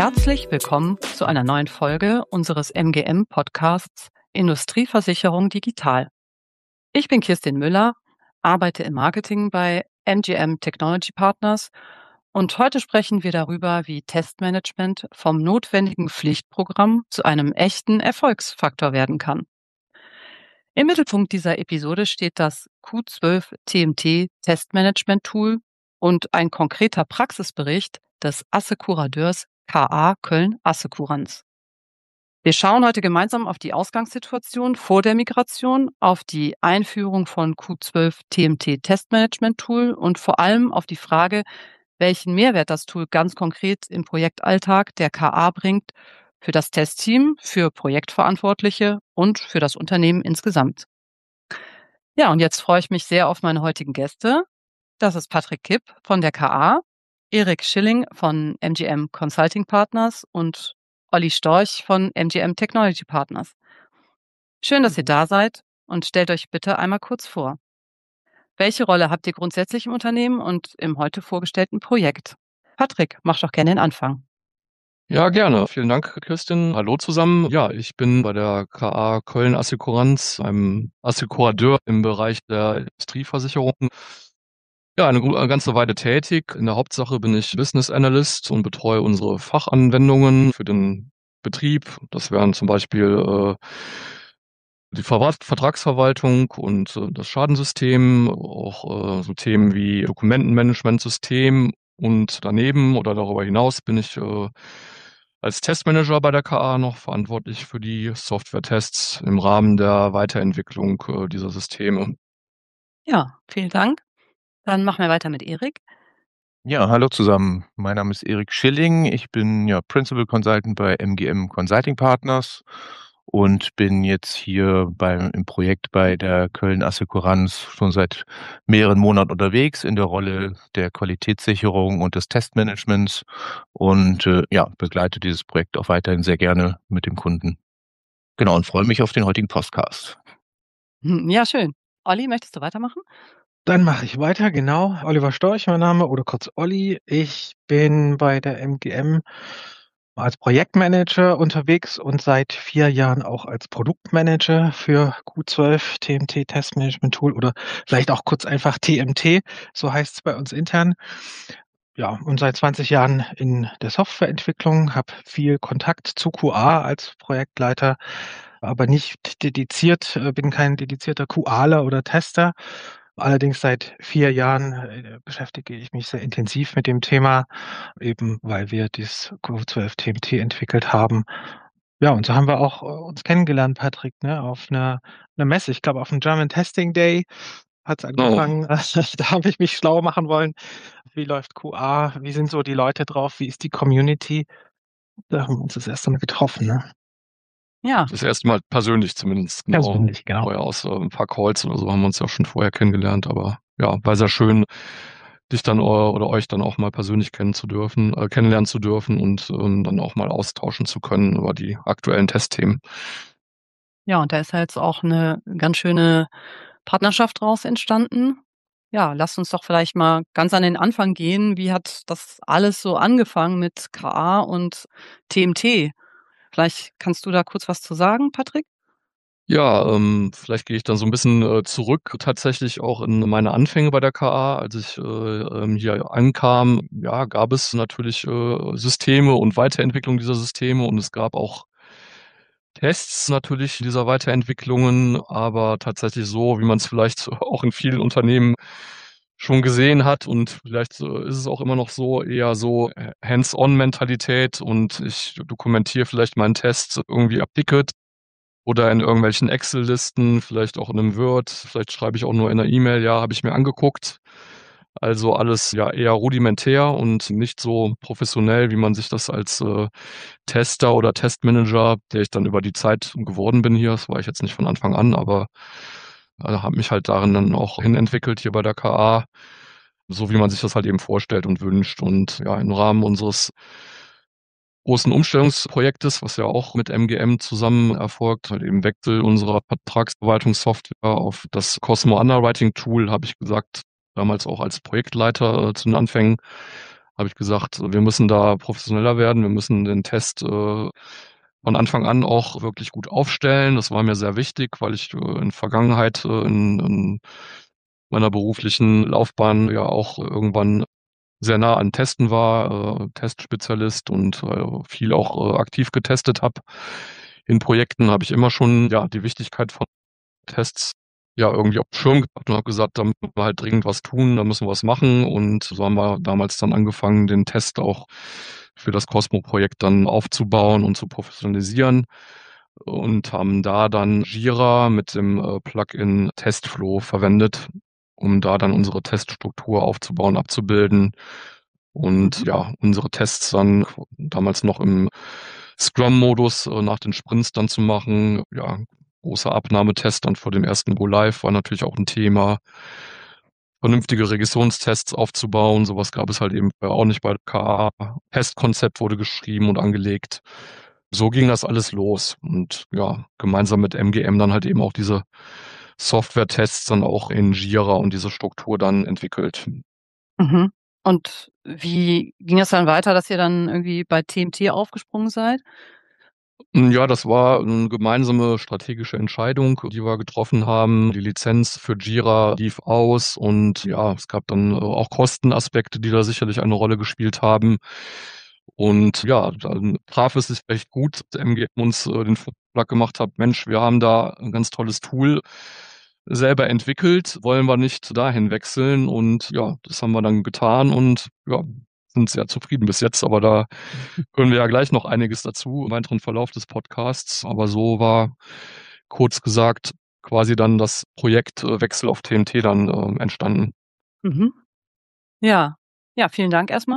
Herzlich willkommen zu einer neuen Folge unseres MGM-Podcasts Industrieversicherung Digital. Ich bin Kirstin Müller, arbeite im Marketing bei MGM Technology Partners und heute sprechen wir darüber, wie Testmanagement vom notwendigen Pflichtprogramm zu einem echten Erfolgsfaktor werden kann. Im Mittelpunkt dieser Episode steht das Q12 TMT Testmanagement Tool und ein konkreter Praxisbericht des Assekurateurs KA Köln Assekuranz. Wir schauen heute gemeinsam auf die Ausgangssituation vor der Migration, auf die Einführung von Q12 TMT Testmanagement Tool und vor allem auf die Frage, welchen Mehrwert das Tool ganz konkret im Projektalltag der KA bringt, für das Testteam, für Projektverantwortliche und für das Unternehmen insgesamt. Ja, und jetzt freue ich mich sehr auf meine heutigen Gäste. Das ist Patrick Kipp von der KA, Erik Schilling von MGM Consulting Partners und Olli Storch von MGM Technology Partners. Schön, dass ihr da seid und stellt euch bitte einmal kurz vor. Welche Rolle habt ihr grundsätzlich im Unternehmen und im heute vorgestellten Projekt? Patrick, mach doch gerne den Anfang. Ja, gerne. Vielen Dank, Kirstin. Hallo zusammen. Ja, ich bin bei der KA Köln Assekuranz, einem Assekurateur im Bereich der Industrieversicherung. Ja, eine ganze Weile tätig. In der Hauptsache bin ich Business Analyst und betreue unsere Fachanwendungen für den Betrieb. Das wären zum Beispiel die Vertragsverwaltung und das Schadensystem, auch so Themen wie Dokumentenmanagementsystem. Und daneben oder darüber hinaus bin ich als Testmanager bei der KA noch verantwortlich für die Software-Tests im Rahmen der Weiterentwicklung dieser Systeme. Ja, vielen Dank. Dann machen wir weiter mit Erik. Ja, hallo zusammen. Mein Name ist Erik Schilling. Ich bin ja Principal Consultant bei MGM Consulting Partners und bin jetzt hier im Projekt bei der Köln Assekuranz schon seit mehreren Monaten unterwegs in der Rolle der Qualitätssicherung und des Testmanagements und ja, begleite dieses Projekt auch weiterhin sehr gerne mit dem Kunden. Genau, und freue mich auf den heutigen Podcast. Ja, schön. Olli, möchtest du weitermachen? Dann mache ich weiter, genau. Oliver Storch, mein Name, oder kurz Olli. Ich bin bei der MGM als Projektmanager unterwegs und seit 4 Jahren auch als Produktmanager für Q12 TMT Testmanagement Tool oder vielleicht auch kurz einfach TMT, so heißt es bei uns intern. Ja, und seit 20 Jahren in der Softwareentwicklung, habe viel Kontakt zu QA als Projektleiter, aber nicht dediziert, bin kein dedizierter QAler oder Tester. Allerdings seit 4 Jahren beschäftige ich mich sehr intensiv mit dem Thema, eben weil wir das Q12 TMT entwickelt haben. Ja, und so haben wir auch uns kennengelernt, Patrick, ne, auf einer Messe. Ich glaube, auf dem German Testing Day hat's angefangen. Da habe ich mich schlau machen wollen. Wie läuft QA? Wie sind so die Leute drauf? Wie ist die Community? Da haben wir uns das erste Mal getroffen, ne? Ja, Das erste Mal persönlich zumindest. Persönlich, genau. Vorher aus ein paar Calls oder so haben wir uns ja schon vorher kennengelernt, aber ja, war sehr schön, dich dann oder euch dann auch mal persönlich kennenlernen zu dürfen und dann auch mal austauschen zu können über die aktuellen Testthemen. ja, und da ist ja jetzt auch eine ganz schöne Partnerschaft draus entstanden. Ja, lasst uns doch vielleicht mal ganz an den Anfang gehen. Wie hat das alles so angefangen mit KA und TMT? Vielleicht kannst du da kurz was zu sagen, Patrick? Ja, vielleicht gehe ich dann so ein bisschen zurück tatsächlich auch in meine Anfänge bei der KA. Als ich hier ankam, ja, gab es natürlich Systeme und Weiterentwicklung dieser Systeme und es gab auch Tests natürlich dieser Weiterentwicklungen, aber tatsächlich so, wie man es vielleicht auch in vielen Unternehmen schon gesehen hat und vielleicht ist es auch immer noch so, eher so Hands-on-Mentalität und ich dokumentiere vielleicht meinen Test irgendwie ab Ticket oder in irgendwelchen Excel-Listen, vielleicht auch in einem Word, vielleicht schreibe ich auch nur in einer E-Mail, ja, habe ich mir angeguckt. Also alles ja eher rudimentär und nicht so professionell, wie man sich das als Tester oder Testmanager, der ich dann über die Zeit geworden bin hier, das war ich jetzt nicht von Anfang an, aber habe mich halt darin dann auch hinentwickelt hier bei der KA, so wie man sich das halt eben vorstellt und wünscht. Und ja, im Rahmen unseres großen Umstellungsprojektes, was ja auch mit MGM zusammen erfolgt, halt eben Wechsel unserer Vertragsverwaltungssoftware auf das Cosmo Underwriting Tool, habe ich gesagt, damals auch als Projektleiter zu den Anfängen, habe ich gesagt, wir müssen da professioneller werden, wir müssen den Test von Anfang an auch wirklich gut aufstellen. Das war mir sehr wichtig, weil ich in Vergangenheit in meiner beruflichen Laufbahn ja auch irgendwann sehr nah an Testen war, Testspezialist und viel auch aktiv getestet habe. In Projekten habe ich immer schon die Wichtigkeit von Tests irgendwie auf dem Schirm gehabt und habe gesagt, da müssen wir halt dringend was tun, da müssen wir was machen. Und so haben wir damals dann angefangen, den Test auch für das Cosmo-Projekt dann aufzubauen und zu professionalisieren und haben da dann Jira mit dem Plugin Testflow verwendet, um da dann unsere Teststruktur aufzubauen, abzubilden und unsere Tests dann damals noch im Scrum-Modus nach den Sprints dann zu machen. Ja, großer Abnahmetest dann vor dem ersten Go Live war natürlich auch ein Thema. Vernünftige Regressionstests aufzubauen, sowas gab es halt eben auch nicht bei der KA. Testkonzept wurde geschrieben und angelegt. So ging das alles los und gemeinsam mit MGM dann halt eben auch diese Software-Tests dann auch in Jira und diese Struktur dann entwickelt. Mhm. Und wie ging es dann weiter, dass ihr dann irgendwie bei TMT aufgesprungen seid? Ja, das war eine gemeinsame strategische Entscheidung, die wir getroffen haben. Die Lizenz für Jira lief aus und es gab dann auch Kostenaspekte, die da sicherlich eine Rolle gespielt haben. Und dann traf es sich recht gut, dass MGM uns den Vorschlag gemacht hat, Mensch, wir haben da ein ganz tolles Tool selber entwickelt, wollen wir nicht dahin wechseln? Und das haben wir dann getan und sind sehr zufrieden bis jetzt, aber da hören wir ja gleich noch einiges dazu im weiteren Verlauf des Podcasts. Aber so war kurz gesagt quasi dann das Projektwechsel auf TMT dann entstanden. Mhm. Ja. Ja, vielen Dank erstmal.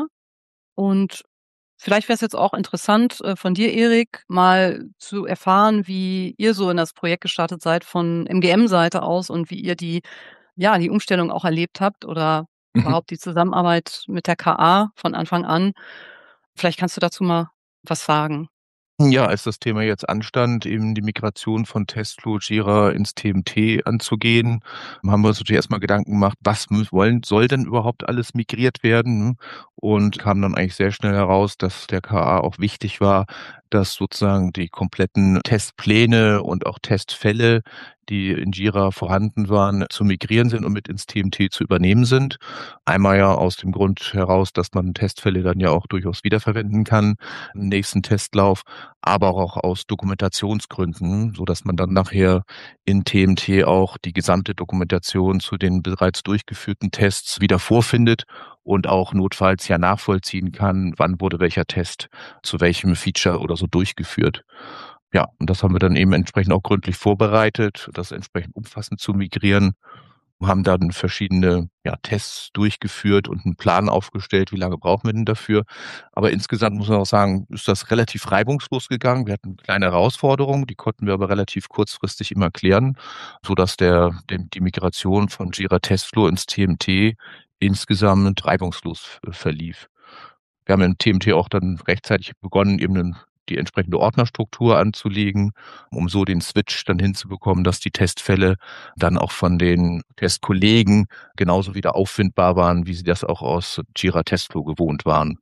Und vielleicht wäre es jetzt auch interessant, von dir, Erik, mal zu erfahren, wie ihr so in das Projekt gestartet seid von MGM-Seite aus und wie ihr die Umstellung auch erlebt habt oder überhaupt die Zusammenarbeit mit der KA von Anfang an. Vielleicht kannst du dazu mal was sagen. Ja, als das Thema jetzt anstand, eben die Migration von Testflow, Jira ins TMT anzugehen, haben wir uns natürlich erst mal Gedanken gemacht, was soll denn überhaupt alles migriert werden, ne? Und kam dann eigentlich sehr schnell heraus, dass der KA auch wichtig war, dass sozusagen die kompletten Testpläne und auch Testfälle, die in Jira vorhanden waren, zu migrieren sind und mit ins TMT zu übernehmen sind. Einmal ja aus dem Grund heraus, dass man Testfälle dann ja auch durchaus wiederverwenden kann im nächsten Testlauf, aber auch aus Dokumentationsgründen, so dass man dann nachher in TMT auch die gesamte Dokumentation zu den bereits durchgeführten Tests wieder vorfindet und auch notfalls ja nachvollziehen kann, wann wurde welcher Test zu welchem Feature oder so durchgeführt. Ja, und das haben wir dann eben entsprechend auch gründlich vorbereitet, das entsprechend umfassend zu migrieren. Haben dann verschiedene Tests durchgeführt und einen Plan aufgestellt, wie lange brauchen wir denn dafür. Aber insgesamt muss man auch sagen, ist das relativ reibungslos gegangen. Wir hatten kleine Herausforderungen, die konnten wir aber relativ kurzfristig immer klären, sodass die Migration von Jira Testflow ins TMT insgesamt reibungslos verlief. Wir haben im TMT auch dann rechtzeitig begonnen, eben die entsprechende Ordnerstruktur anzulegen, um so den Switch dann hinzubekommen, dass die Testfälle dann auch von den Testkollegen genauso wieder auffindbar waren, wie sie das auch aus Jira Testflow gewohnt waren.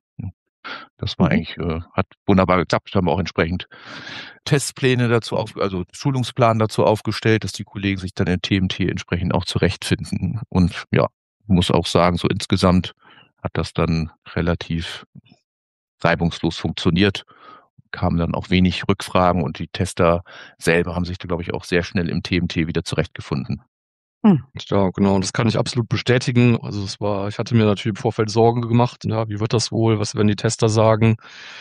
Das war eigentlich, hat wunderbar geklappt. Haben wir auch entsprechend Testpläne dazu also Schulungsplan dazu aufgestellt, dass die Kollegen sich dann in TMT entsprechend auch zurechtfinden. Und muss auch sagen, so insgesamt hat das dann relativ reibungslos funktioniert, kamen dann auch wenig Rückfragen und die Tester selber haben sich da, glaube ich, auch sehr schnell im TMT wieder zurechtgefunden. Ja, genau, das kann ich absolut bestätigen. Also ich hatte mir natürlich im Vorfeld Sorgen gemacht, wie wird das wohl, was werden die Tester sagen?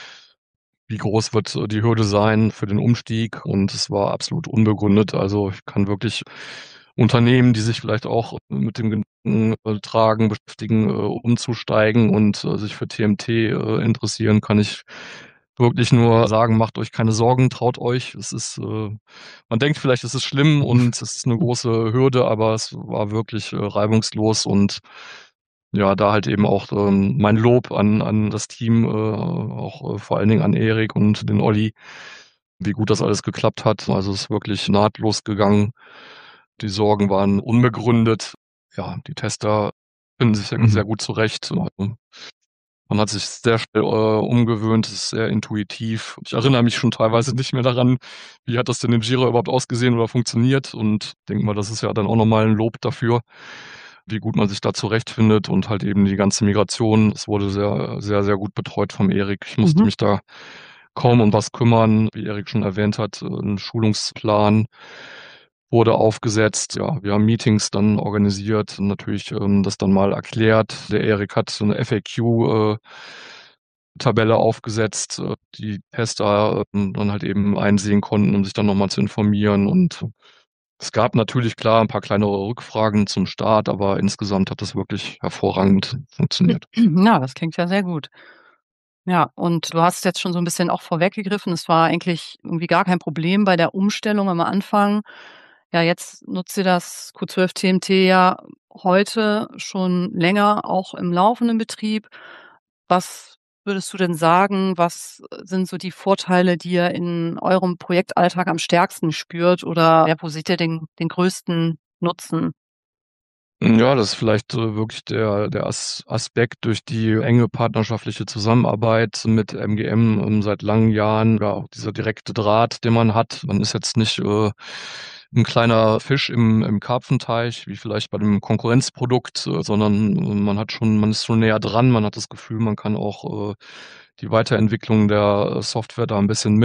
Wie groß wird die Hürde sein für den Umstieg? Und es war absolut unbegründet. Also ich kann wirklich Unternehmen, die sich vielleicht auch mit dem Gedanken tragen, beschäftigen, umzusteigen und sich für TMT interessieren, kann ich wirklich nur sagen, macht euch keine Sorgen, traut euch. Man denkt vielleicht, es ist schlimm und es ist eine große Hürde, aber es war wirklich reibungslos und da halt eben auch mein Lob an das Team, auch vor allen Dingen an Erik und den Olli, wie gut das alles geklappt hat. Also es ist wirklich nahtlos gegangen. Die Sorgen waren unbegründet. Ja, die Tester finden sich sehr gut zurecht. Also, Man hat sich sehr schnell umgewöhnt, es ist sehr intuitiv. Ich erinnere mich schon teilweise nicht mehr daran, wie hat das denn in Jira überhaupt ausgesehen oder funktioniert, und denke mal, das ist ja dann auch nochmal ein Lob dafür, wie gut man sich da zurechtfindet, und halt eben die ganze Migration. Es wurde sehr, sehr, sehr gut betreut vom Erik. Ich musste mich da kaum um was kümmern. Wie Erik schon erwähnt hat, ein Schulungsplan wurde aufgesetzt. Ja, wir haben Meetings dann organisiert und natürlich das dann mal erklärt. Der Erik hat so eine FAQ-Tabelle aufgesetzt, die Tester dann halt eben einsehen konnten, um sich dann nochmal zu informieren. Und es gab natürlich klar ein paar kleinere Rückfragen zum Start, aber insgesamt hat das wirklich hervorragend funktioniert. Ja, das klingt ja sehr gut. Ja, und du hast jetzt schon so ein bisschen auch vorweggegriffen, es war eigentlich irgendwie gar kein Problem bei der Umstellung am Anfang. Ja, jetzt nutzt ihr das Q12 TMT ja heute schon länger auch im laufenden Betrieb. Was würdest du denn sagen, was sind so die Vorteile, die ihr in eurem Projektalltag am stärksten spürt, oder ja, wo seht ihr den größten Nutzen? Ja, das ist vielleicht wirklich der Aspekt durch die enge partnerschaftliche Zusammenarbeit mit MGM seit langen Jahren, ja auch dieser direkte Draht, den man hat. Man ist jetzt nicht 'n kleiner Fisch im Karpfenteich, wie vielleicht bei dem Konkurrenzprodukt, sondern man ist schon näher dran. Man hat das Gefühl, man kann auch die Weiterentwicklung der Software da ein bisschen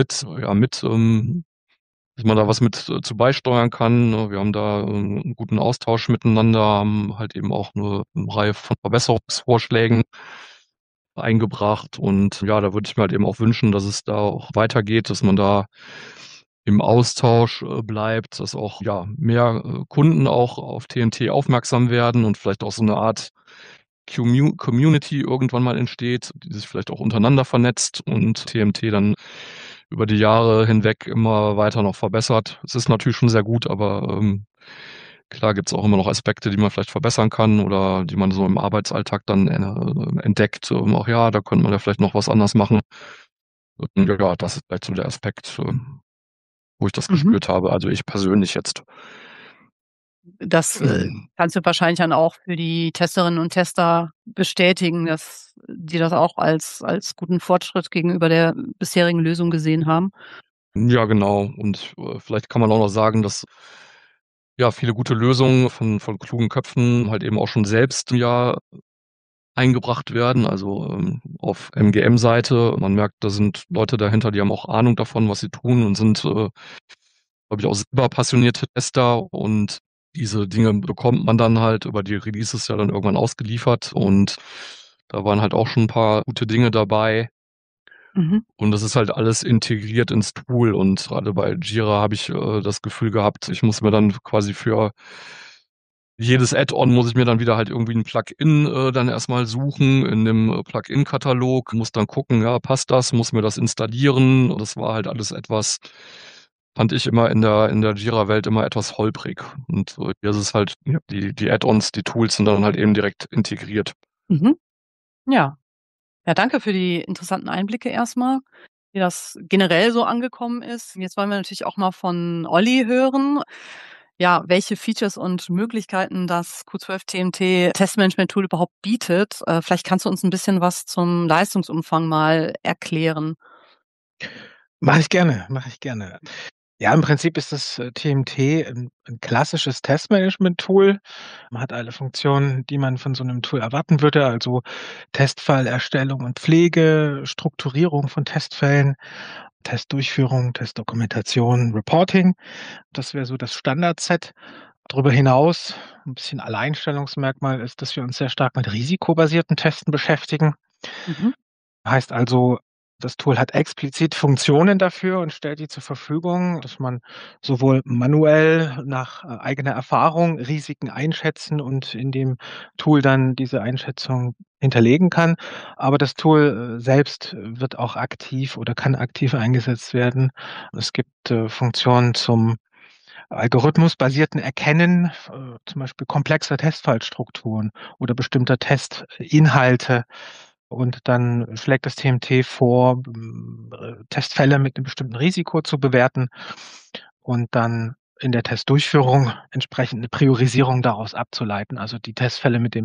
dass man da was mit zu beisteuern kann, ne? Wir haben da 'n guten Austausch miteinander, haben halt eben auch 'ne Reihe von Verbesserungsvorschlägen eingebracht, und ja, da würde ich mir halt eben auch wünschen, dass es da auch weitergeht, dass man da im Austausch bleibt, dass auch, ja, mehr Kunden auch auf TNT aufmerksam werden und vielleicht auch so 'ne Art Community irgendwann mal entsteht, die sich vielleicht auch untereinander vernetzt und TMT dann über die Jahre hinweg immer weiter noch verbessert. Es ist natürlich schon sehr gut, aber klar gibt's auch immer noch Aspekte, die man vielleicht verbessern kann oder die man so im Arbeitsalltag dann entdeckt. Ach ja, da könnte man ja vielleicht noch was anders machen. Und ja, das ist vielleicht so der Aspekt, wo ich das Mhm. gespürt habe, also ich persönlich jetzt. Das, kannst du wahrscheinlich dann auch für die Testerinnen und Tester bestätigen, dass die das auch als guten Fortschritt gegenüber der bisherigen Lösung gesehen haben? Ja, genau. Und vielleicht kann man auch noch sagen, dass ja viele gute Lösungen von klugen Köpfen halt eben auch schon selbst ja eingebracht werden, also auf MGM-Seite. Man merkt, da sind Leute dahinter, die haben auch Ahnung davon, was sie tun, und sind, glaube ich, auch selber passionierte Tester, und diese Dinge bekommt man dann halt über die Releases ja dann irgendwann ausgeliefert, und da waren halt auch schon ein paar gute Dinge dabei. Mhm. Und das ist halt alles integriert ins Tool, und gerade bei Jira habe ich das Gefühl gehabt, ich muss mir dann quasi für jedes Add-on muss ich mir dann wieder halt irgendwie 'n Plugin dann erst mal suchen in dem Plugin-Katalog, muss dann gucken, ja, passt das? Muss mir das installieren? Das war halt alles etwas, fand ich immer in der Jira-Welt immer etwas holprig. Und hier ist es halt, ja, die Add-ons, die Tools sind dann halt eben direkt integriert. Mhm. Ja. Ja, danke für die interessanten Einblicke erstmal, wie das generell so angekommen ist. Jetzt wollen wir natürlich auch mal von Olli hören, ja, welche Features und Möglichkeiten das Q12 TMT Testmanagement Tool überhaupt bietet. Vielleicht kannst du uns ein bisschen was zum Leistungsumfang mal erklären. Mache ich gerne, mache ich gerne. Ja, im Prinzip ist das, TMT 'n klassisches Testmanagement-Tool. Man hat alle Funktionen, die man von so 'nem Tool erwarten würde, also Testfallerstellung und Pflege, Strukturierung von Testfällen, Testdurchführung, Testdokumentation, Reporting. Das wäre so das Standardset. Darüber hinaus 'n bisschen Alleinstellungsmerkmal ist, dass wir uns sehr stark mit risikobasierten Testen beschäftigen. Mhm. Heißt also, das Tool hat explizit Funktionen dafür und stellt die zur Verfügung, dass man sowohl manuell nach, eigener Erfahrung Risiken einschätzen und in dem Tool dann diese Einschätzung hinterlegen kann. Aber das Tool, selbst wird auch aktiv oder kann aktiv eingesetzt werden. Es gibt, Funktionen zum algorithmusbasierten Erkennen, zum Beispiel komplexer Testfallstrukturen oder bestimmter Testinhalte. Und dann schlägt das TMT vor, Testfälle mit 'nem bestimmten Risiko zu bewerten und dann in der Testdurchführung entsprechend 'ne Priorisierung daraus abzuleiten. Also, die Testfälle mit dem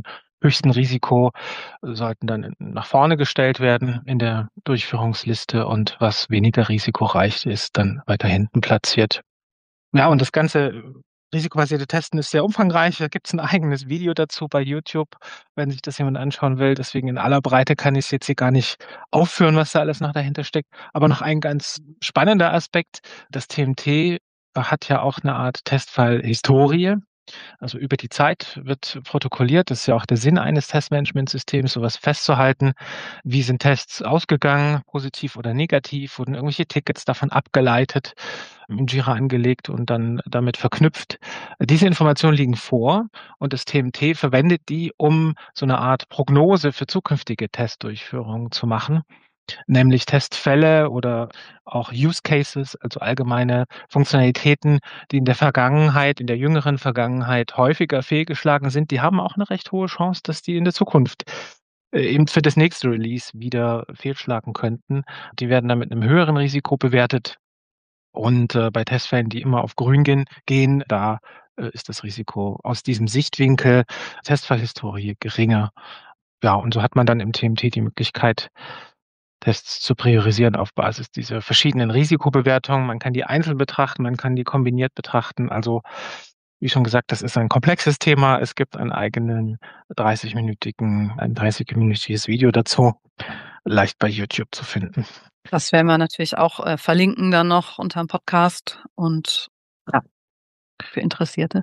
höchsten Risiko sollten dann nach vorne gestellt werden in der Durchführungsliste und was weniger risikoreich ist, dann weiter hinten platziert. Ja, und das ganze risikobasierte Testen ist sehr umfangreich. Da gibt's ein eigenes Video dazu bei YouTube, wenn sich das jemand anschauen will. Deswegen in aller Breite kann ich es jetzt hier gar nicht aufführen, was da alles noch dahinter steckt. Aber noch ein ganz spannender Aspekt: Das TMT hat ja auch eine Art Testfallhistorie. Also über die Zeit wird protokolliert. Das ist ja auch der Sinn eines Testmanagementsystems, sowas festzuhalten. Wie sind Tests ausgegangen, positiv oder negativ? Wurden irgendwelche Tickets davon abgeleitet, in Jira angelegt und dann damit verknüpft? Diese Informationen liegen vor und das TMT verwendet die, um so eine Art Prognose für zukünftige Testdurchführungen zu machen, nämlich Testfälle oder auch Use Cases, also allgemeine Funktionalitäten, die in der Vergangenheit, in der jüngeren Vergangenheit häufiger fehlgeschlagen sind. Die haben auch eine recht hohe Chance, dass die in der Zukunft eben für das nächste Release wieder fehlschlagen könnten. Die werden dann mit einem höheren Risiko bewertet und bei Testfällen, die immer auf grün gehen, da ist das Risiko aus diesem Sichtwinkel Testfallhistorie geringer. Ja, und so hat man dann im TMT die Möglichkeit, Tests zu priorisieren auf Basis dieser verschiedenen Risikobewertungen. Man kann die einzeln betrachten, man kann die kombiniert betrachten. Also, wie schon gesagt, das ist ein komplexes Thema. Es gibt einen eigenen ein 30-minütiges Video dazu, leicht bei YouTube zu finden. Das werden wir natürlich auch verlinken dann noch unterm Podcast und ja, für Interessierte.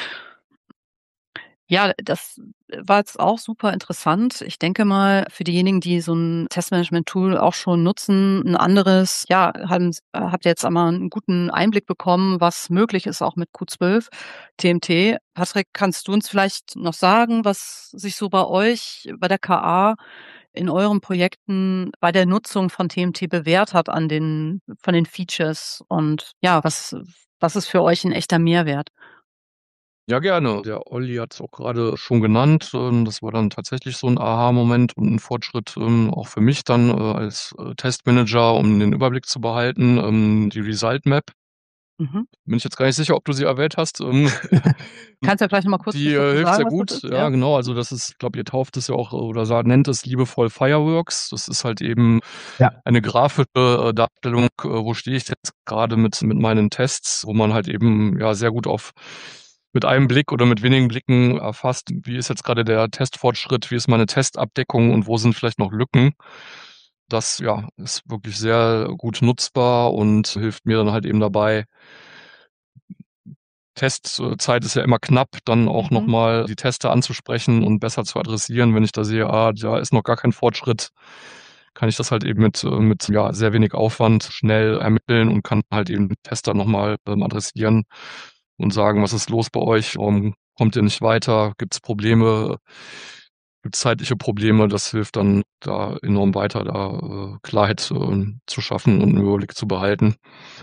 Ja, das war jetzt auch super interessant. Ich denke mal, für diejenigen, die so 'n Testmanagement-Tool auch schon nutzen, 'n anderes, ja, habt ihr jetzt einmal 'n guten Einblick bekommen, was möglich ist, auch mit Q12 TMT. Patrick, kannst du uns vielleicht noch sagen, was sich so bei euch, bei der KA in euren Projekten bei der Nutzung von TMT bewährt hat von den Features und ja, was ist für euch 'n echter Mehrwert? Ja, gerne. Der Olli hat es auch gerade schon genannt. Das war dann tatsächlich so ein Aha-Moment und ein Fortschritt, auch für mich dann, als, Testmanager, um den Überblick zu behalten. Die Result Map, Mhm. bin ich jetzt gar nicht sicher, ob du sie erwähnt hast. Kannst ja vielleicht noch mal kurz Die, was dazu hilft sagen, sehr was das gut. ist? Ja, Ja. genau. Also, das ist, ich glaube, ihr tauft es ja auch oder nennt es liebevoll Fireworks. Das ist halt eben Ja. eine grafische, Darstellung, wo stehe ich jetzt gerade mit meinen Tests, wo man halt eben, ja, sehr gut mit einem Blick oder mit wenigen Blicken erfasst, wie ist jetzt gerade der Testfortschritt, wie ist meine Testabdeckung und wo sind vielleicht noch Lücken. Das, ja, ist wirklich sehr gut nutzbar und hilft mir dann halt eben dabei. Testzeit ist ja immer knapp, dann auch noch Mhm. mal die Tester anzusprechen und besser zu adressieren. Wenn ich da sehe, da ist noch gar kein Fortschritt, kann ich das halt eben mit, ja, sehr wenig Aufwand schnell ermitteln und kann halt eben den Tester noch mal, adressieren und sagen: „Was ist los bei euch? Warum kommt ihr nicht weiter? Gibt's Probleme? Gibt's zeitliche Probleme?“ Das hilft dann da enorm weiter, da, Klarheit, zu schaffen und 'n Überblick zu behalten.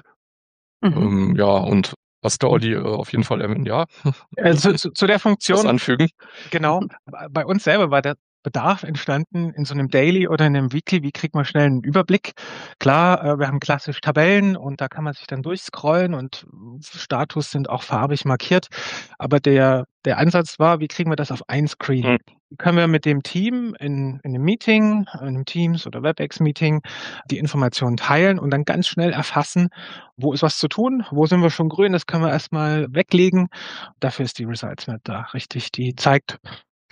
Mhm. Ja, und was der Olli, auf jeden Fall erwähnt, ja, Zu der was Funktion, anfügen? genau. Bei uns selber war der Bedarf entstanden in so einem Daily oder in 'nem Weekly. Wie kriegt man schnell einen Überblick? Klar, wir haben klassisch Tabellen und da kann man sich dann durchscrollen und Status sind auch farbig markiert. Aber der Ansatz war: Wie kriegen wir das auf ein Screen? Mhm. Wie können wir mit dem Team in 'nem Meeting, in 'nem Teams oder WebEx-Meeting die Informationen teilen und dann ganz schnell erfassen, wo ist was zu tun, wo sind wir schon grün, das können wir erst mal weglegen. Dafür ist die Results Map da, richtig. Die zeigt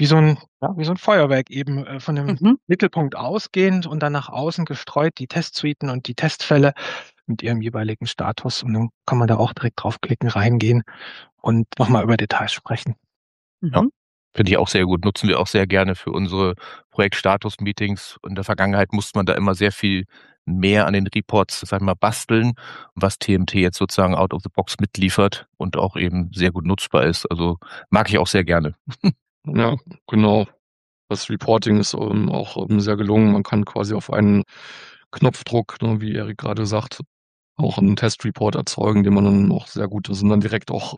wie so 'n Feuerwerk eben, von dem Mhm. Mittelpunkt ausgehend und dann nach außen gestreut die Testsuiten und die Testfälle mit ihrem jeweiligen Status. Und dann kann man da auch direkt draufklicken, reingehen und noch mal über Details sprechen. Ja, Mhm. finde ich auch sehr gut. Nutzen wir auch sehr gerne für unsere Projektstatus-Meetings. In der Vergangenheit musste man da immer sehr viel mehr an den Reports, sagen wir mal, basteln, was TMT jetzt sozusagen out of the box mitliefert und auch eben sehr gut nutzbar ist. Also, mag ich auch sehr gerne. Ja, genau. Das Reporting ist, auch, sehr gelungen. Man kann quasi auf einen Knopfdruck, ne, wie Erik gerade sagt, auch 'n Testreport erzeugen, den man dann auch sehr gut, da sind dann direkt auch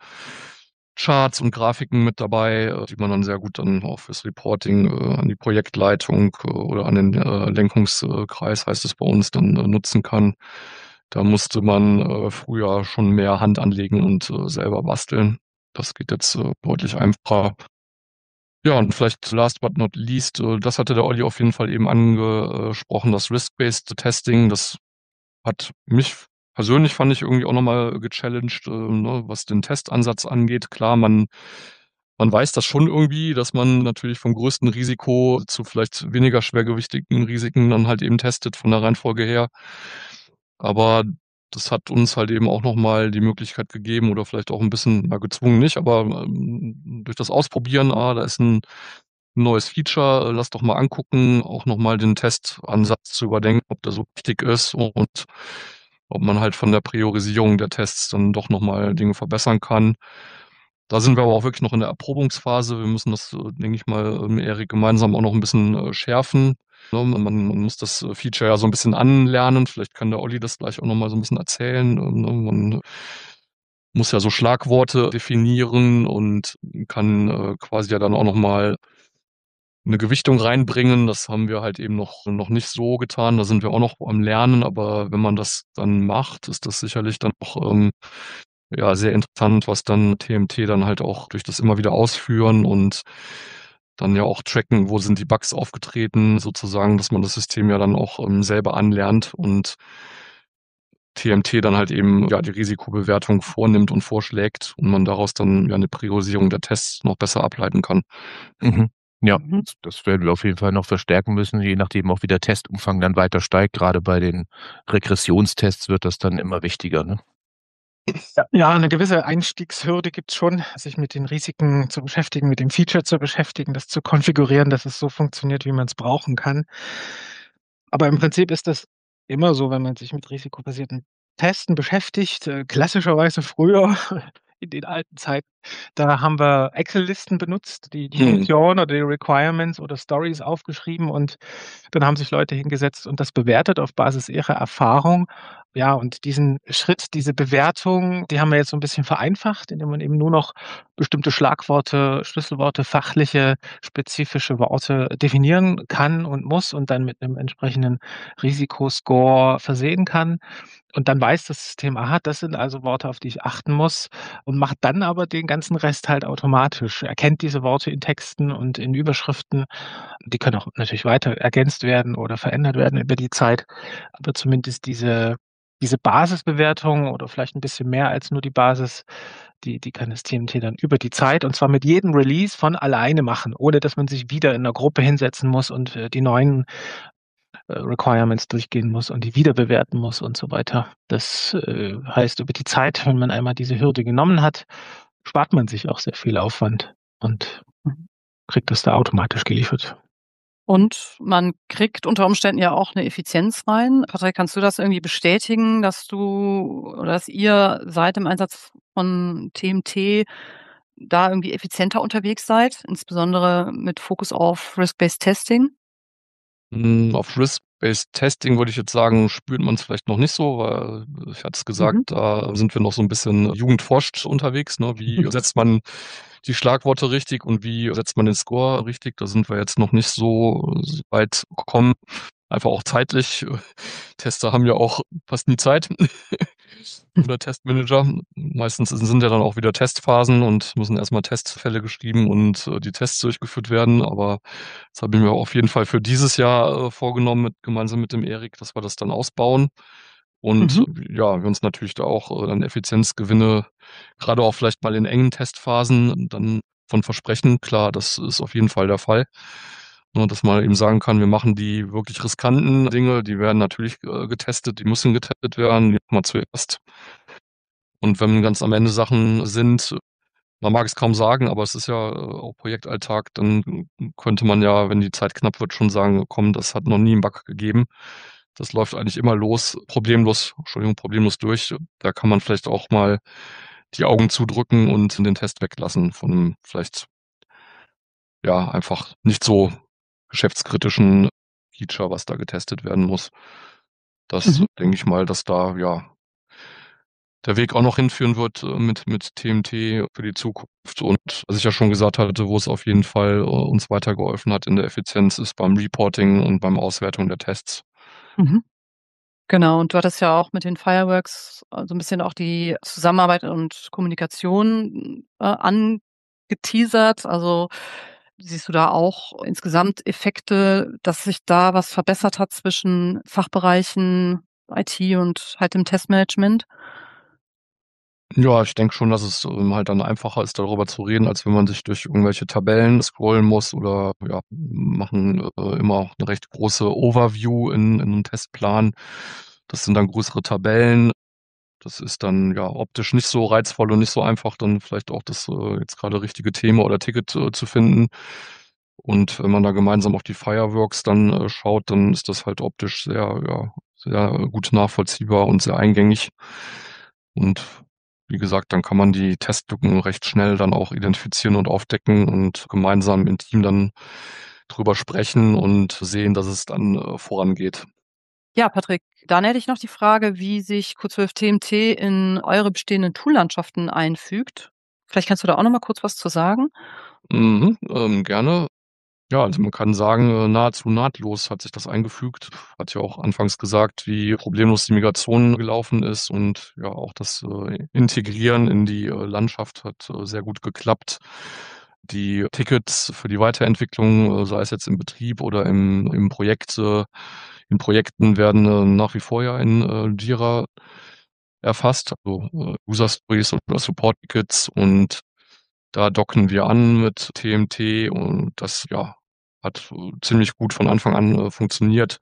Charts und Grafiken mit dabei, die man dann sehr gut dann auch fürs Reporting, an die Projektleitung, oder an den, Lenkungskreis heißt es bei uns, dann, nutzen kann. Da musste man, früher schon mehr Hand anlegen und, selber basteln. Das geht jetzt, deutlich einfacher. Ja, und vielleicht last but not least, das hatte der Olli auf jeden Fall eben angesprochen, das Risk-Based Testing, das hat mich persönlich, fand ich, irgendwie auch nochmal gechallenged, ne, was den Testansatz angeht. Klar, man weiß das schon irgendwie, dass man natürlich vom größten Risiko zu vielleicht weniger schwergewichtigen Risiken dann halt eben testet von der Reihenfolge her. Aber das hat uns halt eben auch nochmal die Möglichkeit gegeben oder vielleicht auch ein bisschen, na, gezwungen nicht, aber durch das Ausprobieren, da ist ein neues Feature, lass doch mal angucken, auch nochmal den Testansatz zu überdenken, ob der so wichtig ist und ob man halt von der Priorisierung der Tests dann doch nochmal Dinge verbessern kann. Da sind wir aber auch wirklich noch in der Erprobungsphase. Wir müssen das, denke ich mal, Erik, gemeinsam auch noch ein bisschen schärfen. Ne, man muss das Feature ja so ein bisschen anlernen. Vielleicht kann der Olli das gleich auch noch mal so ein bisschen erzählen. Ne, man muss ja so Schlagworte definieren und kann quasi ja dann auch noch mal eine Gewichtung reinbringen. Das haben wir halt eben noch nicht so getan. Da sind wir auch noch am Lernen. Aber wenn man das dann macht, ist das sicherlich dann auch ja, sehr interessant, was dann TMT dann halt auch durch das immer wieder ausführen und dann ja auch tracken, wo sind die Bugs aufgetreten, sozusagen, dass man das System ja dann auch selber anlernt und TMT dann halt eben ja die Risikobewertung vornimmt und vorschlägt und man daraus dann ja eine Priorisierung der Tests noch besser ableiten kann. Mhm. Ja, Mhm. das werden wir auf jeden Fall noch verstärken müssen, je nachdem auch wie der Testumfang dann weiter steigt. Gerade bei den Regressionstests wird das dann immer wichtiger, ne? Ja, eine gewisse Einstiegshürde gibt's schon, sich mit den Risiken zu beschäftigen, mit dem Feature zu beschäftigen, das zu konfigurieren, dass es so funktioniert, wie man es brauchen kann. Aber im Prinzip ist das immer so, wenn man sich mit risikobasierten Testen beschäftigt. Klassischerweise früher in den alten Zeiten, da haben wir Excel-Listen benutzt, die Funktion oder die Requirements oder Stories aufgeschrieben und dann haben sich Leute hingesetzt und das bewertet auf Basis ihrer Erfahrung. Ja, und diesen Schritt, diese Bewertung, die haben wir jetzt so 'n bisschen vereinfacht, indem man eben nur noch bestimmte Schlagworte, Schlüsselworte, fachliche, spezifische Worte definieren kann und muss und dann mit 'nem entsprechenden Risikoscore versehen kann. Und dann weiß das System: „Aha, das sind also Worte, auf die ich achten muss“, und macht dann aber den ganzen Rest halt automatisch. Erkennt diese Worte in Texten und in Überschriften. Die können auch natürlich weiter ergänzt werden oder verändert werden über die Zeit, aber zumindest diese Basisbewertung oder vielleicht 'n bisschen mehr als nur die Basis, die kann das TMT dann über die Zeit und zwar mit jedem Release von alleine machen, ohne dass man sich wieder in 'ner Gruppe hinsetzen muss und, die neuen, Requirements durchgehen muss und die wieder bewerten muss und so weiter. Das, heißt, über die Zeit, wenn man einmal diese Hürde genommen hat, spart man sich auch sehr viel Aufwand und Mhm. kriegt das da automatisch geliefert. Und man kriegt unter Umständen ja auch 'ne Effizienz rein. Patrick, kannst du das irgendwie bestätigen, dass du oder dass ihr seit dem Einsatz von TMT da irgendwie effizienter unterwegs seid, insbesondere mit Fokus auf Risk-Based Testing? Auf Risk-Based Testing würde ich jetzt sagen, spürt man es vielleicht noch nicht so, weil ich hatte es gesagt, Mhm. da sind wir noch so ein bisschen jugendforscht unterwegs, ne? Wie setzt man die Schlagworte richtig und wie setzt man den Score richtig? Da sind wir jetzt noch nicht so weit gekommen. Einfach auch zeitlich. Tester haben ja auch fast nie Zeit oder Testmanager. Meistens sind ja dann auch wieder Testphasen und müssen erst mal Testfälle geschrieben und, die Tests durchgeführt werden. Aber das habe ich mir auf jeden Fall für dieses Jahr, vorgenommen gemeinsam mit dem Erik, dass wir das dann ausbauen. Und Mhm. ja, wir uns natürlich da auch, dann Effizienzgewinne, gerade auch vielleicht mal in engen Testphasen dann von versprechen. Klar, das ist auf jeden Fall der Fall. Ne, dass man eben sagen kann, wir machen die wirklich riskanten Dinge, die werden natürlich, getestet, die müssen getestet werden, die machen wir zuerst. Und wenn ganz am Ende Sachen sind, man mag es kaum sagen, aber es ist ja, auch Projektalltag, dann könnte man ja, wenn die Zeit knapp wird, schon sagen: „Komm, das hat noch nie 'n Bug gegeben. Das läuft eigentlich immer problemlos durch.“ Da kann man vielleicht auch mal die Augen zudrücken und den Test weglassen von 'nem vielleicht, ja, einfach nicht so geschäftskritischen Feature, was da getestet werden muss. Das Mhm. denke ich mal, dass da, ja, der Weg auch noch hinführen wird, mit TMT für die Zukunft. Und was ich ja schon gesagt hatte, wo es auf jeden Fall, uns weitergeholfen hat in der Effizienz, ist beim Reporting und beim Auswertung der Tests. Mhm. Genau, und du hattest ja auch mit den Fireworks, so 'n bisschen auch die Zusammenarbeit und Kommunikation, angeteasert. Also, siehst du da auch insgesamt Effekte, dass sich da was verbessert hat zwischen Fachbereichen IT und halt dem Testmanagement? Ja, ich denke schon, dass es, halt dann einfacher ist, darüber zu reden, als wenn man sich durch irgendwelche Tabellen scrollen muss oder ja, machen, immer auch 'ne recht große Overview in 'nem Testplan. Das sind dann größere Tabellen. Das ist dann, ja, optisch nicht so reizvoll und nicht so einfach, dann vielleicht auch das, jetzt grade richtige Thema oder Ticket, zu finden. Und wenn man da gemeinsam auf die Fireworks dann, schaut, dann ist das halt optisch sehr, ja, sehr gut nachvollziehbar und sehr eingängig. Und wie gesagt, dann kann man die Testlücken recht schnell dann auch identifizieren und aufdecken und gemeinsam im Team dann drüber sprechen und sehen, dass es dann, vorangeht. Ja, Patrick, dann hätte ich noch die Frage, wie sich Q12 TMT in eure bestehenden Toollandschaften einfügt. Vielleicht kannst du da auch noch mal kurz was zu sagen? Gerne. Ja, also man kann sagen, nahezu nahtlos hat sich das eingefügt. Hatte ja auch anfangs gesagt, wie problemlos die Migration gelaufen ist und ja, auch das, Integrieren in die, Landschaft hat, sehr gut geklappt. Die Tickets für die Weiterentwicklung, sei es jetzt im Betrieb oder im Projekt in Projekten werden, nach wie vor ja in, Jira erfasst, also, User Stories oder Support Tickets und da docken wir an mit TMT und das, ja, hat, ziemlich gut von Anfang an, funktioniert.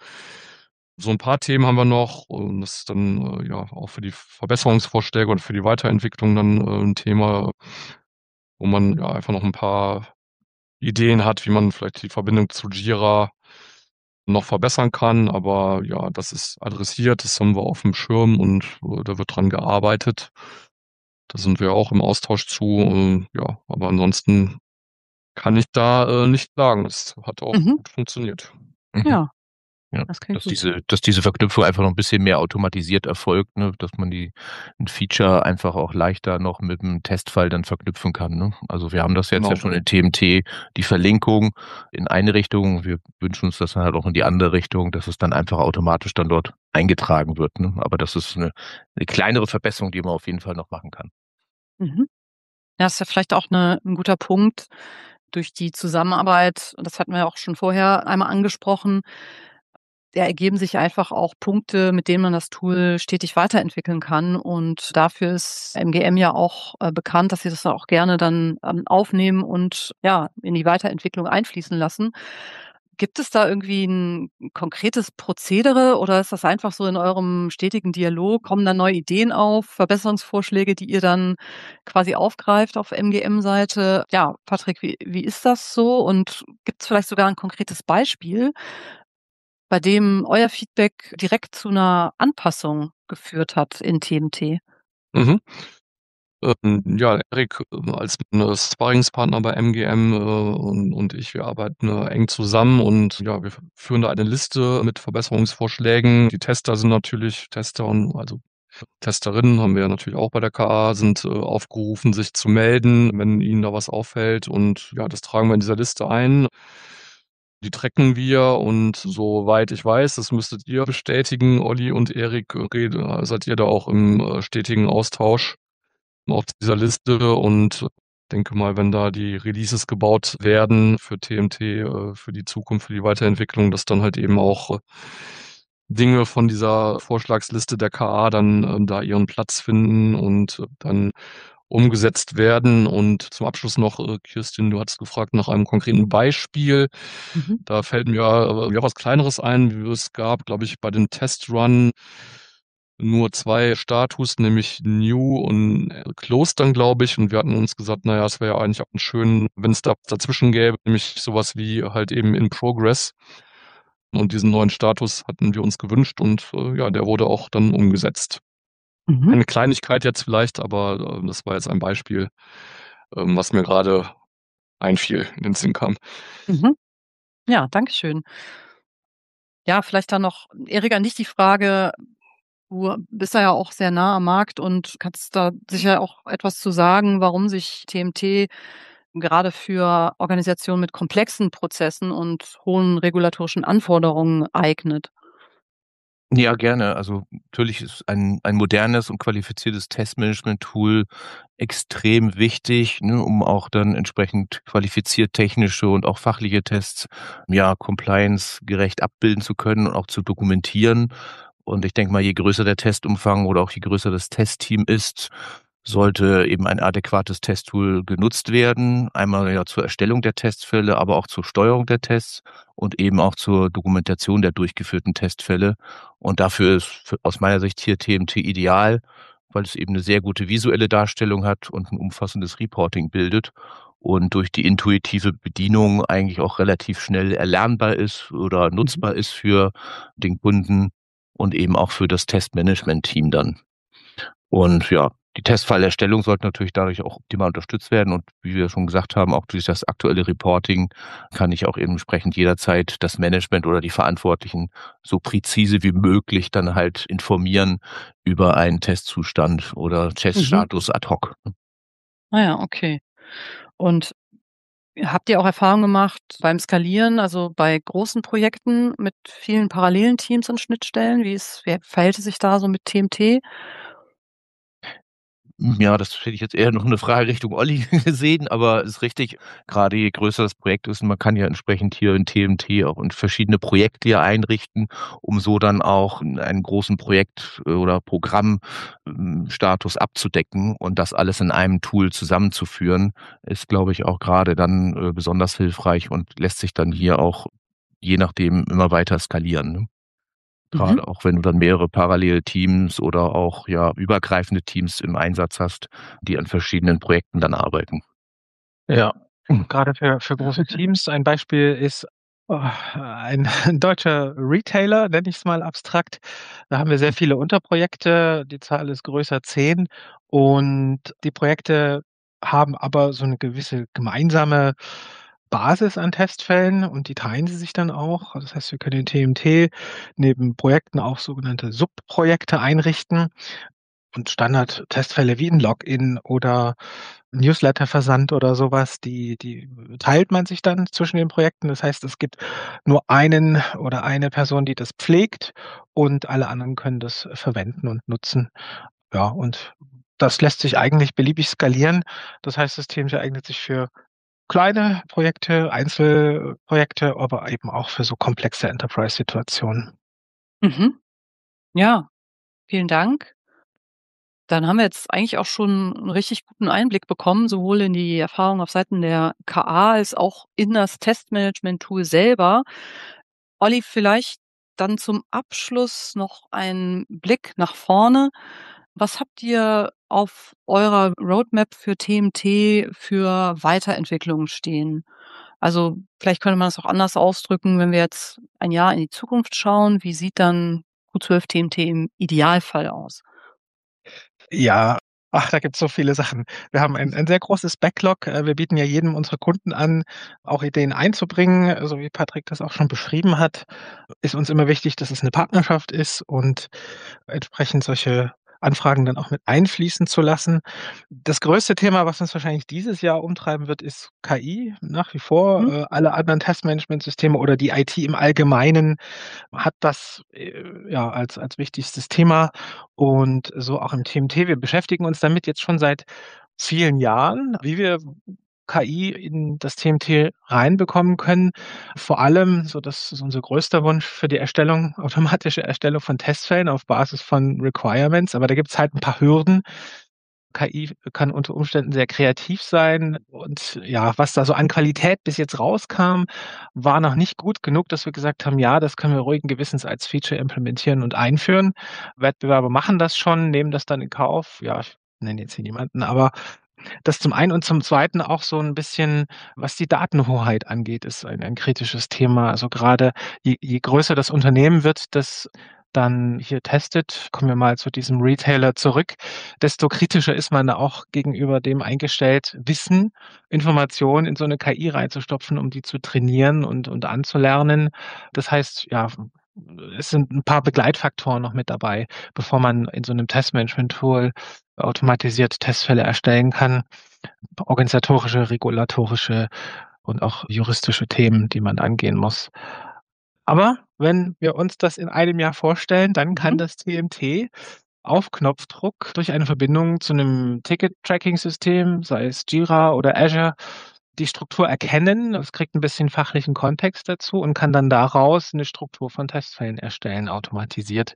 So 'n paar Themen haben wir noch und das ist dann, ja, auch für die Verbesserungsvorschläge und für die Weiterentwicklung dann, 'n Thema, wo man, ja, einfach noch 'n paar Ideen hat, wie man vielleicht die Verbindung zu Jira noch verbessern kann. Aber ja, das ist adressiert, das haben wir aufm Schirm und, da wird dran gearbeitet. Da sind wir auch im Austausch zu, ja, aber ansonsten kann ich da, nicht klagen. Es hat auch Mhm. gut funktioniert. Mhm. Ja, Ja, das klingt dass gut. diese Verknüpfung einfach noch 'n bisschen mehr automatisiert erfolgt, ne, dass man 'n Feature einfach auch leichter noch mit 'm Testfall dann verknüpfen kann, ne? Also, wir haben das jetzt ja Genau. schon in TMT, die Verlinkung in eine Richtung. Wir wünschen uns das dann halt auch in die andere Richtung, dass es dann einfach automatisch dann dort eingetragen wird, ne? Aber das ist 'ne kleinere Verbesserung, die man auf jeden Fall noch machen kann. Mhm. Ja, ist ja vielleicht auch 'n guter Punkt durch die Zusammenarbeit, und das hatten wir ja auch schon vorher einmal angesprochen, da ergeben sich einfach auch Punkte, mit denen man das Tool stetig weiterentwickeln kann. Und dafür ist MGM ja auch, bekannt, dass sie das auch gerne dann, aufnehmen und, ja, in die Weiterentwicklung einfließen lassen. Gibt es da irgendwie 'n konkretes Prozedere oder ist das einfach so in eurem stetigen Dialog? Kommen da neue Ideen auf, Verbesserungsvorschläge, die ihr dann quasi aufgreift auf MGM-Seite? Ja, Patrick, wie ist das so? Und gibt's vielleicht sogar 'n konkretes Beispiel, bei dem euer Feedback direkt zu 'ner Anpassung geführt hat in TMT? Mhm. Ja, Erik, als, Sparringspartner bei MGM, und ich, wir arbeiten, eng zusammen und ja, wir führen da eine Liste mit Verbesserungsvorschlägen. Die Tester sind natürlich Tester und also Testerinnen haben wir ja natürlich auch bei der KA, sind, aufgerufen, sich zu melden, wenn ihnen da was auffällt und ja, das tragen wir in dieser Liste ein. Die tracken wir und soweit ich weiß, das müsstet ihr bestätigen, Olli und Erik, seid ihr da auch im, stetigen Austausch auf dieser Liste und denke mal, wenn da die Releases gebaut werden für TMT, für die Zukunft, für die Weiterentwicklung, dass dann halt eben auch, Dinge von dieser Vorschlagsliste der KA dann, da ihren Platz finden und dann umgesetzt werden. Und zum Abschluss noch, Kirstin, du hattest gefragt nach einem konkreten Beispiel. Mhm. Da fällt mir, ja was Kleineres ein. Es gab, glaube ich, bei dem Testrun nur 2 Status, nämlich New und, Closed dann, glaube ich. Und wir hatten uns gesagt, na ja, es wäre ja eigentlich auch schön, wenn es da dazwischen gäbe, nämlich sowas wie halt eben in Progress. Und diesen neuen Status hatten wir uns gewünscht und, ja, der wurde auch dann umgesetzt. Mhm. Eine Kleinigkeit jetzt vielleicht, aber, das war jetzt ein Beispiel, was mir grade einfiel, in den Sinn kam. Mhm. Ja, danke schön. Ja, vielleicht dann noch, Erik, an dich die Frage: Du bist da ja auch sehr nah am Markt und kannst da sicher auch etwas zu sagen, warum sich TMT gerade für Organisationen mit komplexen Prozessen und hohen regulatorischen Anforderungen eignet. Ja, gerne. Also natürlich ist ein modernes und qualifiziertes Testmanagement-Tool extrem wichtig, ne, um auch dann entsprechend qualifiziert technische und auch fachliche Tests, ja, compliance-gerecht abbilden zu können und auch zu dokumentieren. Und ich denke mal, je größer der Testumfang oder auch je größer das Testteam ist, sollte eben ein adäquates Testtool genutzt werden. Einmal ja zur Erstellung der Testfälle, aber auch zur Steuerung der Tests und eben auch zur Dokumentation der durchgeführten Testfälle. Und dafür ist aus meiner Sicht hier TMT ideal, weil es eben eine sehr gute visuelle Darstellung hat und ein umfassendes Reporting bildet und durch die intuitive Bedienung eigentlich auch relativ schnell erlernbar ist oder Mhm. nutzbar ist für den Kunden und eben auch für das Testmanagement-Team dann. Und ja, die Testfallerstellung sollte natürlich dadurch auch optimal unterstützt werden und wie wir schon gesagt haben, auch durch das aktuelle Reporting kann ich auch eben entsprechend jederzeit das Management oder die Verantwortlichen so präzise wie möglich dann halt informieren über einen Testzustand oder Mhm. Teststatus ad hoc. Ah ja, okay. Und habt ihr auch Erfahrung gemacht beim Skalieren, also bei großen Projekten mit vielen parallelen Teams und Schnittstellen? Wie verhält es sich da so mit TMT? Ja, das hätte ich jetzt eher noch 'ne Frage Richtung Olli gesehen, aber ist richtig, grade je größer das Projekt ist, man kann ja entsprechend hier in TMT auch in verschiedene Projekte ja einrichten, um so dann auch einen großen Projekt oder Programm Status abzudecken und das alles in einem Tool zusammenzuführen, ist, glaube ich, auch grade dann besonders hilfreich und lässt sich dann hier auch je nachdem immer weiter skalieren, ne? Mhm. Gerade auch wenn du dann mehrere parallele Teams oder auch, ja, übergreifende Teams im Einsatz hast, die an verschiedenen Projekten dann arbeiten. Ja, gerade für große Teams. Ein Beispiel ist, ein deutscher Retailer, nenne ich es mal abstrakt. Da haben wir sehr viele Unterprojekte. Die Zahl ist größer 10 und die Projekte haben aber so 'ne gewisse gemeinsame Basis an Testfällen und die teilen sie sich dann auch. Also, das heißt, wir können in TMT neben Projekten auch sogenannte Subprojekte einrichten. Und Standard-Testfälle wie 'n Login oder Newsletterversand oder so was, die teilt man sich dann zwischen den Projekten. Das heißt, es gibt nur einen oder eine Person, die das pflegt und alle anderen können das verwenden und nutzen. Ja, und das lässt sich eigentlich beliebig skalieren. Das heißt, das System eignet sich für kleine Projekte, Einzelprojekte, aber eben auch für so komplexe Enterprise-Situationen. Mhm. Ja, vielen Dank. Dann haben wir jetzt eigentlich auch schon 'n richtig guten Einblick bekommen, sowohl in die Erfahrung auf Seiten der KA als auch in das Testmanagement-Tool selber. Olli, vielleicht dann zum Abschluss noch ein Blick nach vorne. Was habt ihr auf eurer Roadmap für TMT für Weiterentwicklungen stehen? Also, vielleicht könnte man es auch anders ausdrücken, wenn wir jetzt ein Jahr in die Zukunft schauen, wie sieht dann Q12 TMT im Idealfall aus? Ja, ach, da gibt's so viele Sachen. Wir haben ein sehr großes Backlog. Wir bieten ja jedem unserer Kunden an, auch Ideen einzubringen. So wie Patrick das auch schon beschrieben hat, ist uns immer wichtig, dass es 'ne Partnerschaft ist und entsprechend solche Anfragen dann auch mit einfließen zu lassen. Das größte Thema, was uns wahrscheinlich dieses Jahr umtreiben wird, ist KI nach wie vor. Mhm. Alle anderen Testmanagementsysteme oder die IT im Allgemeinen hat das, ja, als wichtigstes Thema und so auch im TMT. Wir beschäftigen uns damit jetzt schon seit vielen Jahren, wie wir KI in das TMT reinbekommen können. Vor allem, so das ist unser größter Wunsch für die Erstellung automatische Erstellung von Testfällen auf Basis von Requirements, aber da gibt's halt 'n paar Hürden. KI kann unter Umständen sehr kreativ sein und ja, was da so an Qualität bis jetzt rauskam, war noch nicht gut genug, dass wir gesagt haben: „Ja, das können wir ruhigen Gewissens als Feature implementieren und einführen.“ Wettbewerber machen das schon, nehmen das dann in Kauf. Ja, ich nenne jetzt hier niemanden, aber das zum einen und zum Zweiten auch so 'n bisschen, was die Datenhoheit angeht, ist ein kritisches Thema. Also, grade je größer das Unternehmen wird, das dann hier testet, kommen wir mal zu diesem Retailer zurück, desto kritischer ist man da auch gegenüber dem eingestellt, Wissen, Informationen in so 'ne KI reinzustopfen, um die zu trainieren und anzulernen. Das heißt, ja, es sind 'n paar Begleitfaktoren noch mit dabei, bevor man in so 'nem Testmanagement-Tool automatisiert Testfälle erstellen kann. Organisatorische, regulatorische und auch juristische Themen, die man angehen muss. Aber wenn wir uns das in einem Jahr vorstellen, dann kann Mhm. das TMT auf Knopfdruck durch eine Verbindung zu einem Ticket-Tracking-System, sei es Jira oder Azure, die Struktur erkennen. Es kriegt ein bisschen fachlichen Kontext dazu und kann dann daraus eine Struktur von Testfällen erstellen, automatisiert.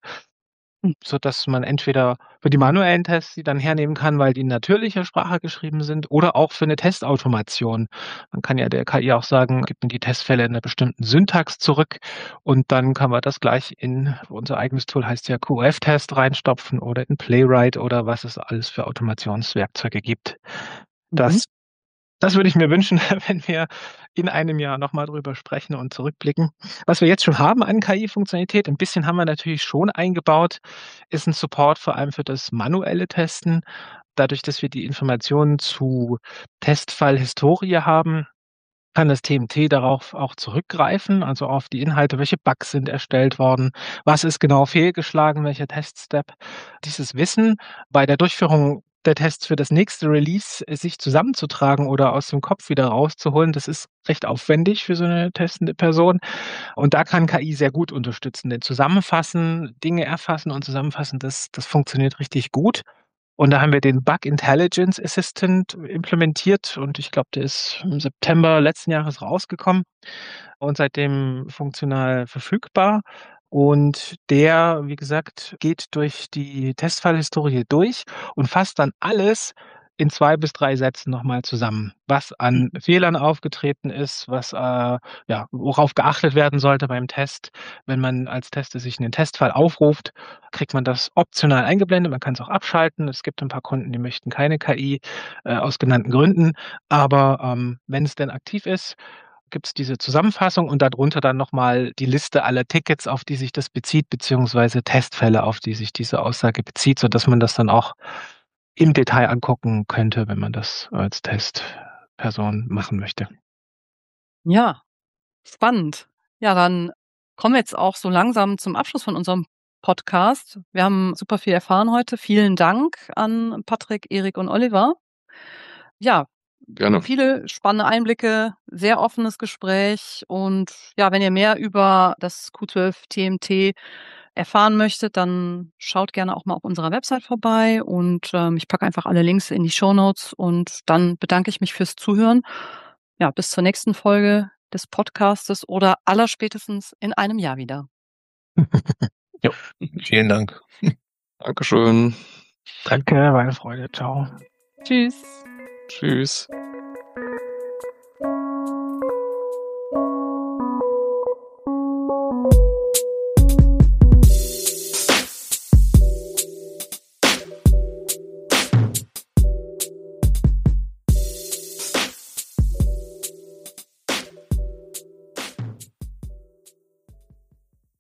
Sodass man entweder für die manuellen Tests die dann hernehmen kann, weil die in natürlicher Sprache geschrieben sind, oder auch für 'ne Testautomation. Man kann ja der KI auch sagen: „Gib mir die Testfälle in 'ner bestimmten Syntax zurück“, und dann kann man das gleich in unser eigenes Tool heißt ja QF-Test reinstopfen oder in Playwright oder was es alles für Automationswerkzeuge gibt. Mhm. Das das würde ich mir wünschen, wenn wir in einem Jahr noch mal drüber sprechen und zurückblicken. Was wir jetzt schon haben an KI-Funktionalität, ein bisschen haben wir natürlich schon eingebaut, ist 'n Support vor allem für das manuelle Testen. Dadurch, dass wir die Informationen zu Testfallhistorie haben, kann das TMT darauf auch zurückgreifen, also auf die Inhalte, welche Bugs sind erstellt worden, was ist genau fehlgeschlagen, welcher Teststep. Dieses Wissen bei der Durchführung der Tests für das nächste Release, sich zusammenzutragen oder aus dem Kopf wieder rauszuholen, das ist recht aufwendig für so 'ne testende Person. Und da kann KI sehr gut unterstützen, denn Zusammenfassen, Dinge erfassen und zusammenfassen, das funktioniert richtig gut. Und da haben wir den Bug Intelligence Assistant implementiert und ich glaube, der ist im September letzten Jahres rausgekommen und seitdem funktional verfügbar. Und der, wie gesagt, geht durch die Testfallhistorie durch und fasst dann alles in 2 bis 3 Sätzen noch mal zusammen, was an Mhm. Fehlern aufgetreten ist, was, ja, worauf geachtet werden sollte beim Test. Wenn man als Tester sich 'nen Testfall aufruft, kriegt man das optional eingeblendet. Man kann's auch abschalten. Es gibt 'n paar Kunden, die möchten keine KI, aus genannten Gründen. Aber, wenn's denn aktiv ist, gibt's diese Zusammenfassung und dadrunter dann noch mal die Liste aller Tickets, auf die sich das bezieht, beziehungsweise Testfälle, auf die sich diese Aussage bezieht, sodass man das dann auch im Detail angucken könnte, wenn man das als Testperson machen möchte. Ja, spannend. Ja, dann kommen wir jetzt auch so langsam zum Abschluss von unserem Podcast. Wir haben super viel erfahren heute. Vielen Dank an Patrick, Erik und Oliver. Ja, Gerne. viele spannende Einblicke, sehr offenes Gespräch und ja, wenn ihr mehr über das Q12 TMT erfahren möchtet, dann schaut gerne auch mal auf unserer Website vorbei und, ich packe einfach alle Links in die Shownotes und dann bedanke ich mich fürs Zuhören. Ja, bis zur nächsten Folge des Podcastes oder allerspätestens in einem Jahr wieder. Jo, vielen Dank. Dankeschön. Danke, war eine Freude. Tschau. Tschüss. Tschüss.